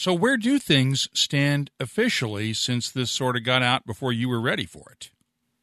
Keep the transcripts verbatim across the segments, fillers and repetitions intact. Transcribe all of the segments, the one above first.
So where do things stand officially since this sort of got out before you were ready for it?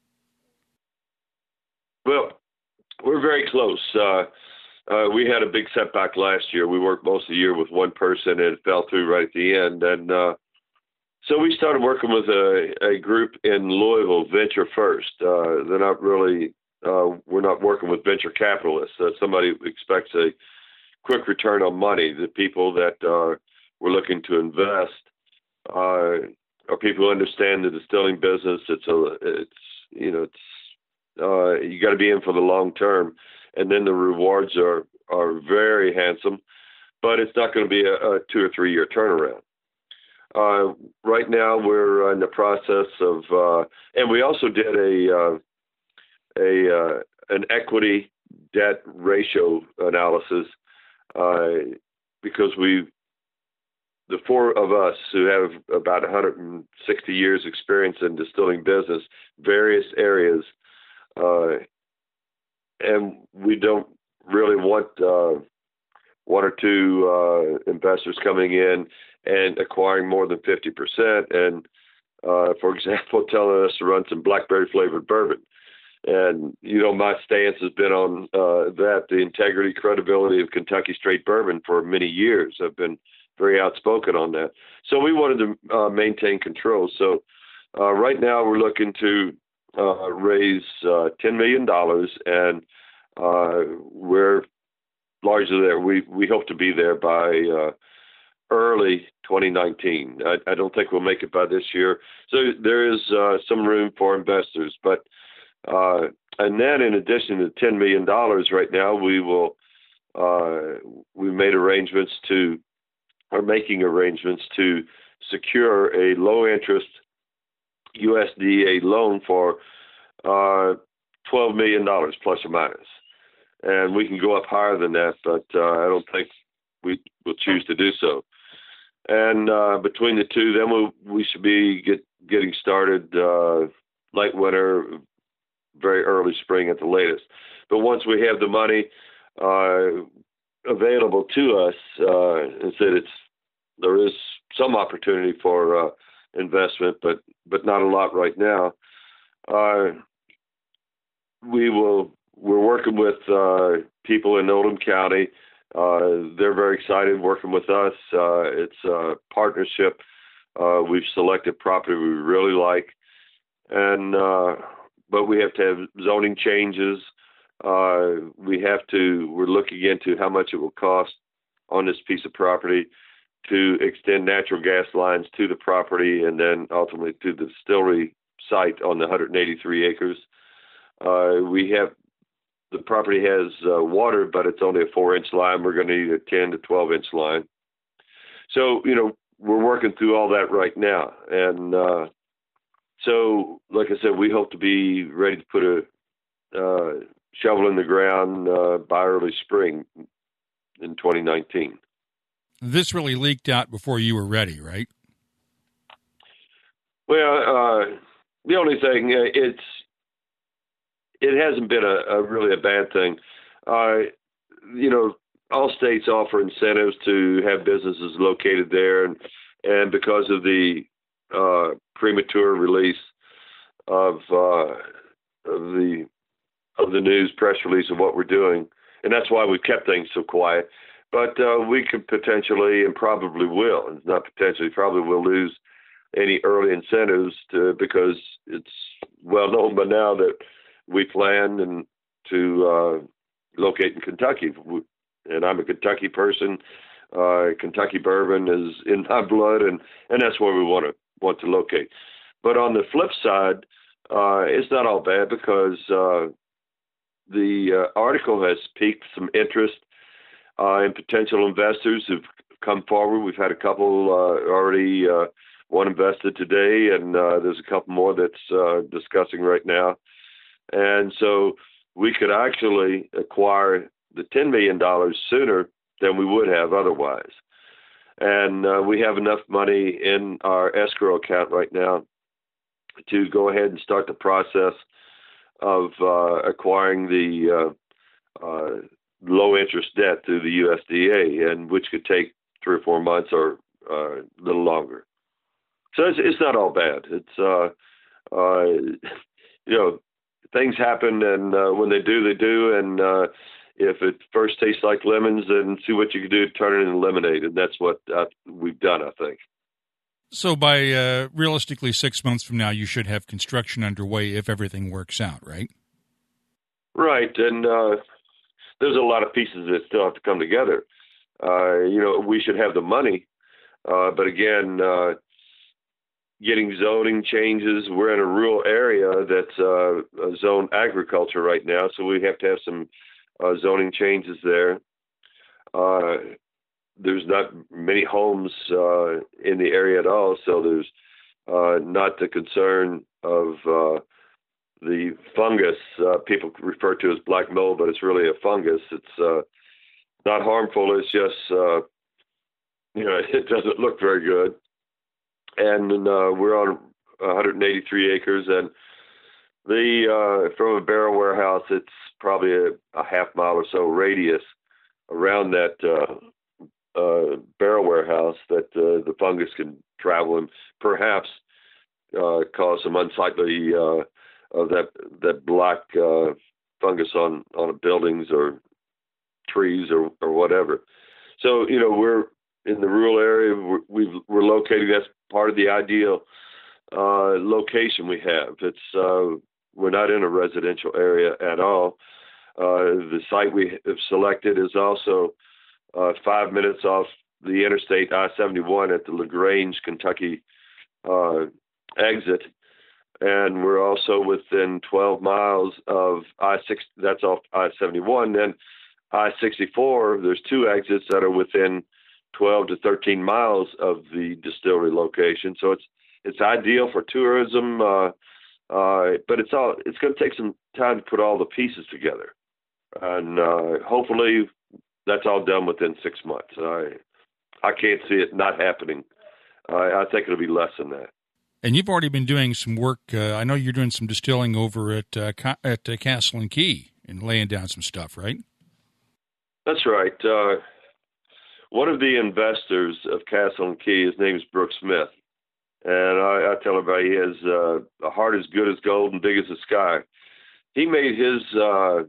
Well, we're very close. Uh, uh, we had a big setback last year. We worked most of the year with one person, and it fell through right at the end. And uh, so we started working with a, a group in Louisville, Venture First. Uh, they're not really, uh, we're not working with venture capitalists. Uh, somebody who expects a quick return on money. The people that uh, we're looking to invest uh, are people who understand the distilling business. It's a, it's you know, it's uh, you got to be in for the long term, and then the rewards are are very handsome, but it's not going to be a, a two or three year turnaround. Uh, right now, we're in the process of, uh, and we also did a uh, a uh, an equity debt ratio analysis uh, because we, the four of us who have about one hundred sixty years experience in distilling business, various areas, uh, and we don't really want uh, one or two uh, investors coming in and acquiring more than fifty percent and, uh, for example, telling us to run some blackberry flavored bourbon. And, you know, my stance has been on uh, that, the integrity, credibility of Kentucky straight bourbon for many years. I've been very outspoken on that. So we wanted to uh, maintain control. So uh, right now we're looking to uh, raise uh, ten million dollars, and uh, we're largely there. We, we hope to be there by uh, early twenty nineteen. I, I don't think we'll make it by this year. So there is uh, some room for investors. But uh, and then in addition to ten million dollars right now, we will uh, we made arrangements to are making arrangements to secure a low interest U S D A loan for uh, twelve million dollars plus or minus. And we can go up higher than that, but uh, I don't think we will choose to do so. And uh, between the two, then we'll, we should be get, getting started uh, late winter, very early spring at the latest. But once we have the money uh, available to us, uh, and said it's there is some opportunity for uh, investment, but but not a lot right now. Uh, we will. We're working with uh, people in Oldham County. Uh, they're very excited working with us. Uh, it's a partnership. Uh, we've selected property we really like, and uh, but we have to have zoning changes. Uh, we have to. We're looking into how much it will cost on this piece of property to extend natural gas lines to the property, and then ultimately to the distillery site on the one hundred eighty-three acres. Uh, we have. The property has uh, water, but it's only a four-inch line. We're going to need a ten to twelve-inch line. So, you know, we're working through all that right now. And uh, so, like I said, we hope to be ready to put a uh, shovel in the ground uh, by early spring in twenty nineteen. This really leaked out before you were ready, right? Well, uh, the only thing, uh, it's, it hasn't been a, a really a bad thing. Uh, you know, all states offer incentives to have businesses located there, and and because of the uh, premature release of uh, of the of the news press release of what we're doing, and that's why we've kept things so quiet. But uh, we could potentially, and probably will, and not potentially, probably will lose any early incentives to, because it's well known by now that we planned and to uh, locate in Kentucky, and I'm a Kentucky person. Uh, Kentucky bourbon is in my blood, and, and that's where we want to want to locate. But on the flip side, uh, it's not all bad because uh, the uh, article has piqued some interest uh, in potential investors who've come forward. We've had a couple uh, already. Uh, one invested today, and uh, there's a couple more that's uh, discussing right now. And so we could actually acquire the ten million dollars sooner than we would have otherwise. And uh, we have enough money in our escrow account right now to go ahead and start the process of uh, acquiring the uh, uh, low interest debt through the U S D A, and which could take three or four months or uh, a little longer. So it's, it's not all bad. It's, uh, uh, you know, things happen, and uh, when they do, they do. And uh, if it first tastes like lemons, then see what you can do to turn it into lemonade. And that's what uh, we've done, I think. So by uh, realistically six months from now, you should have construction underway if everything works out, right? Right. And uh, there's a lot of pieces that still have to come together. Uh, you know, we should have the money. Uh, but again, uh, getting zoning changes. We're in a rural area that's uh, zoned agriculture right now, so we have to have some uh, zoning changes there. Uh, there's not many homes uh, in the area at all, so there's uh, not the concern of uh, the fungus. Uh, people refer to as black mold, but it's really a fungus. It's uh, not harmful. It's just, uh, you know, it doesn't look very good. And uh, we're on one hundred eighty-three acres, and the uh, from a barrel warehouse, it's probably a, a half mile or so radius around that uh, uh, barrel warehouse that uh, the fungus can travel and perhaps uh, cause some unsightly uh, of that that black uh, fungus on on buildings or trees or, or whatever. So you know we're in the rural area. We're, we've, we're located. That's part of the ideal uh, location we have. It's uh, we're not in a residential area at all. Uh, the site we have selected is also uh, five minutes off the Interstate I seventy-one at the LaGrange, Kentucky uh, exit, and we're also within twelve miles of I six. That's off I seventy-one. Then I sixty-four. There's two exits that are within twelve to thirteen miles of the distillery location. So it's it's ideal for tourism, uh, uh, but it's all it's going to take some time to put all the pieces together, and uh, hopefully that's all done within six months. I I can't see it not happening. Uh, I think it'll be less than that. And you've already been doing some work. Uh, I know you're doing some distilling over at uh, at uh, Castle and Key and laying down some stuff, right? That's right. Uh, One of the investors of Castle and Key, his name is Brooke Smith. And I, I tell everybody he has uh, a heart as good as gold and big as the sky. He made his uh,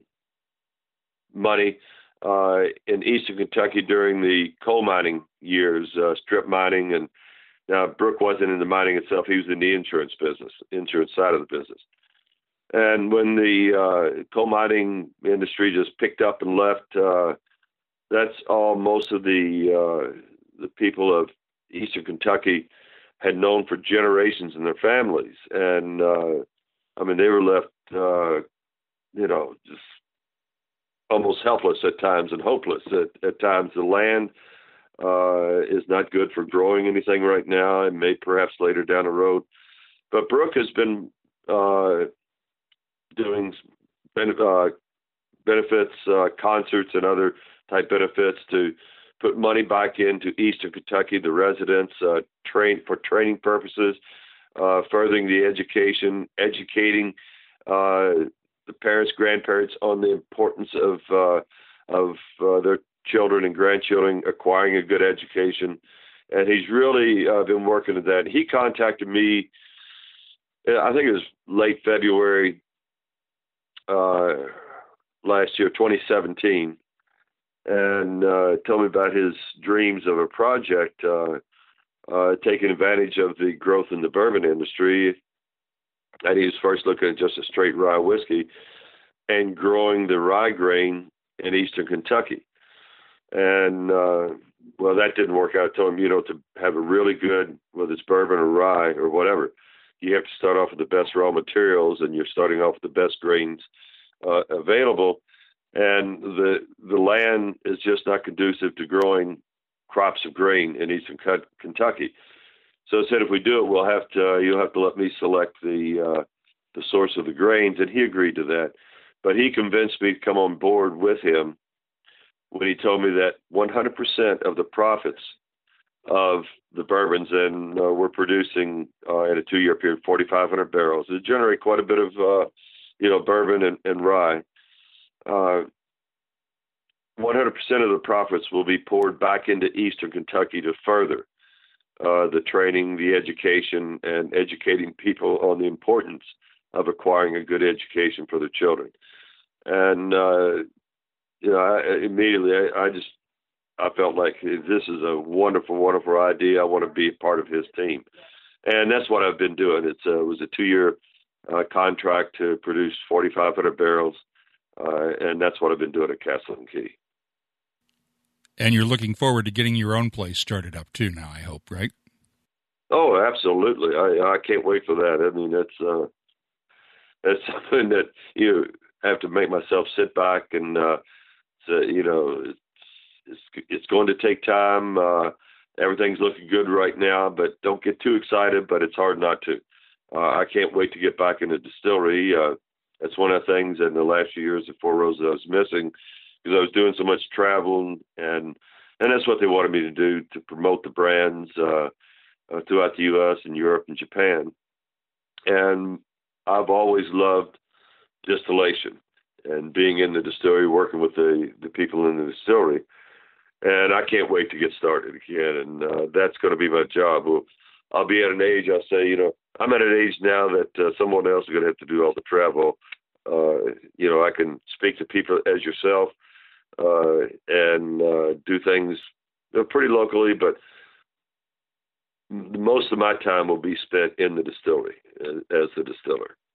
money uh, in eastern Kentucky during the coal mining years, uh, strip mining. And now Brooke wasn't in the mining itself. He was in the insurance business, insurance side of the business. And when the uh, coal mining industry just picked up and left, uh, that's all most of the uh, the people of eastern Kentucky had known for generations in their families. And, uh, I mean, they were left, uh, you know, just almost helpless at times and hopeless. At, at times the land uh, is not good for growing anything right now and may perhaps later down the road. But Brooke has been uh, doing uh, benefits, uh, concerts, and other type benefits to put money back into eastern Kentucky, the residents, uh, train for training purposes, uh, furthering the education, educating uh, the parents, grandparents on the importance of uh, of uh, their children and grandchildren acquiring a good education. And he's really uh, been working at that. He contacted me, I think it was late February uh, last year, twenty seventeen. And uh, told me about his dreams of a project, uh, uh, taking advantage of the growth in the bourbon industry. And he was first looking at just a straight rye whiskey and growing the rye grain in eastern Kentucky. And, uh, well, that didn't work out. I told him, you know, to have a really good, whether it's bourbon or rye or whatever, you have to start off with the best raw materials, and you're starting off with the best grains uh, available. And the the land is just not conducive to growing crops of grain in eastern Kentucky. So I said, if we do it, we'll have to. You'll have to let me select the uh, the source of the grains, and he agreed to that. But he convinced me to come on board with him when he told me that one hundred percent of the profits of the bourbons, and uh, we're producing uh, in a two-year period forty-five hundred barrels. It generate quite a bit of uh, you know bourbon and, and rye. Uh, one hundred percent of the profits will be poured back into eastern Kentucky to further uh, the training, the education, and educating people on the importance of acquiring a good education for their children. And, uh, you know, I, immediately I, I just, I felt like this is a wonderful, wonderful idea. I want to be a part of his team. And that's what I've been doing. It's a, it was a two-year uh, contract to produce forty-five hundred barrels, uh, and that's what I've been doing at Castle and Key. And you're looking forward to getting your own place started up too now, I hope, right? Oh, absolutely. I, I can't wait for that. I mean, that's, uh, that's something that you have to make myself sit back and, uh, so, you know, it's, it's, it's going to take time. Uh, everything's looking good right now, but don't get too excited, but it's hard not to. Uh, I can't wait to get back in the distillery. Uh, that's one of the things in the last few years at Four Roses I was missing, because I was doing so much travel, and and that's what they wanted me to do, to promote the brands uh, uh, throughout the U S and Europe and Japan. And I've always loved distillation and being in the distillery, working with the, the people in the distillery. And I can't wait to get started again. And uh, that's going to be my job. Well, I'll be at an age, I'll say, you know, I'm at an age now that uh, someone else is going to have to do all the travel. Uh, you know, I can speak to people as yourself uh, and uh, do things you know, pretty locally, but most of my time will be spent in the distillery as, as the distiller.